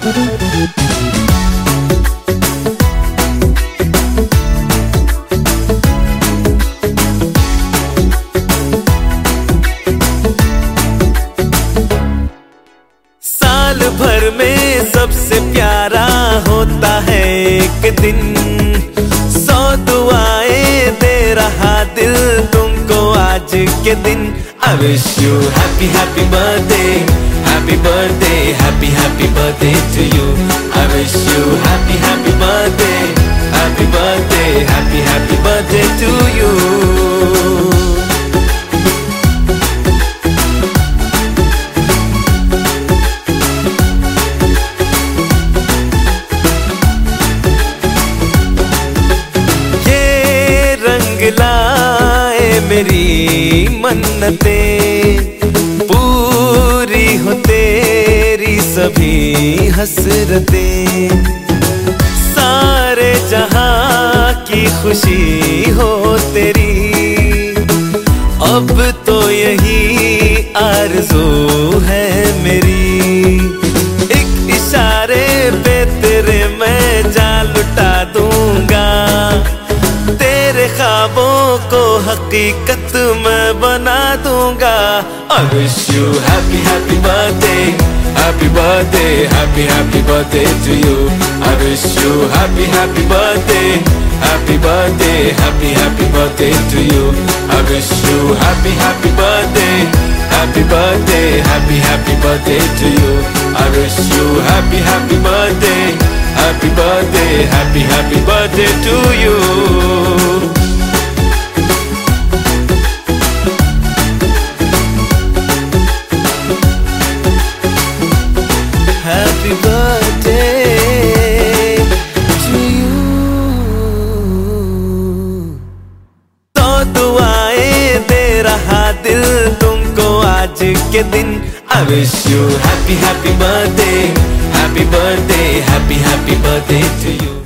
साल भर में सबसे प्यारा होता है एक दिन, 100 दुआएं दे रहा दिल तुमको आज के दिन। I wish you happy happy birthday, happy birthday, happy happy birthday to you. I wish you happy happy birthday, happy birthday, happy happy birthday to you. लाए मेरी मन्नतें, पूरी हो तेरी सभी हसरतें, सारे जहां की खुशी हो तेरी, अब तो यही आरज़ू है मेरी। एक इशारे पे तेरे मैं जान लुटा दूंगा, तेरे ख्वाबों को हकीकत मैं बना दूंगा। I wish you happy happy birthday, happy birthday, happy happy birthday to you. I wish you happy happy birthday, happy birthday, happy happy birthday to you. I wish you happy happy birthday, happy birthday, happy happy birthday to you. I wish you happy happy birthday, happy birthday, happy happy birthday to you. Happy birthday to you. 100 दुआएं दे रहा दिल तुमको आज के दिन। I wish you happy happy birthday, happy birthday, happy happy birthday to you.